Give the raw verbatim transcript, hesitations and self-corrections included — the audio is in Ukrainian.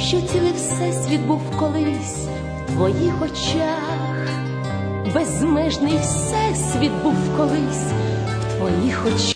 що цілий всесвіт був колись в твоїх очах, безмежний всесвіт був колись в твоїх очах.